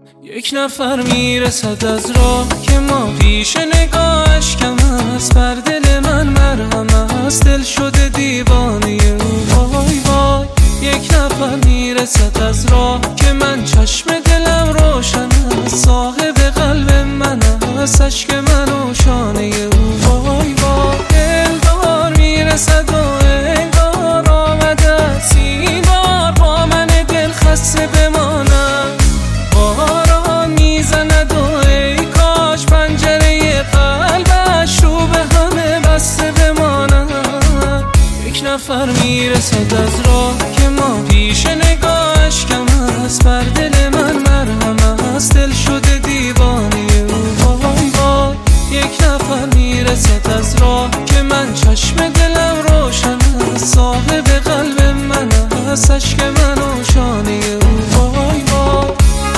یک نفر میرسد از راه که ما پیش نگاهش کم است، بر دل من مرهم است، دل شده دیوانه او. وای وای یک نفر میرسد از راه که من چشم دلم روشن است، صاحب قلب من است، اشک من و شانه او. وای وای دلدار میرسد و انگار آمده است این بار با من دل خسته بمانم، باران میزند و ای کاش پنجره قلبش رو به همه بسته بمانم. یک نفر میرسد از راه که ما پیش نگاهش کم است، بر دل من مرهم است، دل شده دیوانه او. وای وای یک نفر میرسد از راه که من چشم دلم روشن است، صاحب قلب من است، اشک من و شانه او. وای وای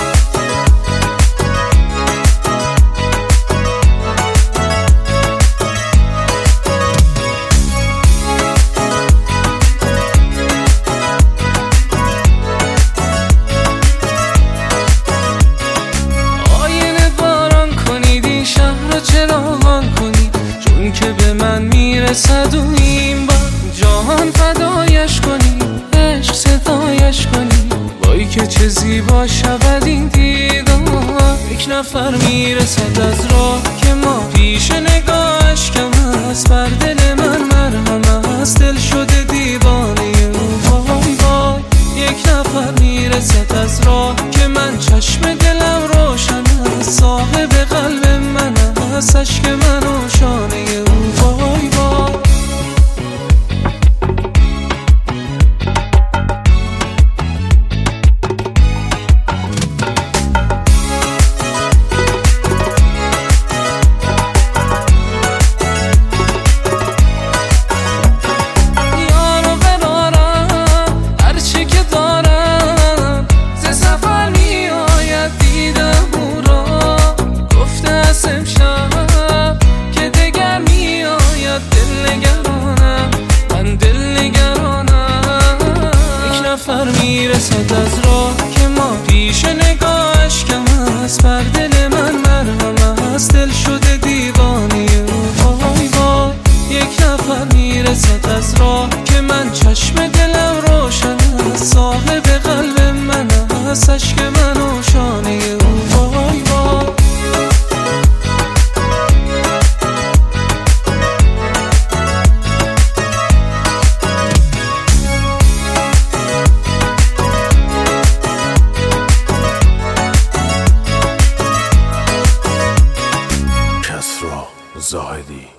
چراغان کنید چون که به من میرسد و این بار جهان فدایش کنید، عشق صدایش کنید، وای که چه زیبا شود این دیدار. یک نفر میرسد از راه که ما پیش نگاهش کم است، بر دل من مرهم است، دل شده دیوانه او. وای وای یک نفر میرسد از راه که من چشم دلم روشن است، صاحب قلب من است، اشک من و شانه او. وای وای یارو برارم هرچی که دارم ز سفر میآید دیدم او را، گفته است امشب که دگر میآید، دل نگرانم من دل نگرانم. یک نفر میرسد از راه که ما پیش نگاهش کم است، بر دل من مرهم است، دل شده دیوانه او. وای وای یک نفر میرسد از راه که من چشم دلم روشن است، صاحب قلب من است، اشک من و شانه او. وای وای کسری زاهدی.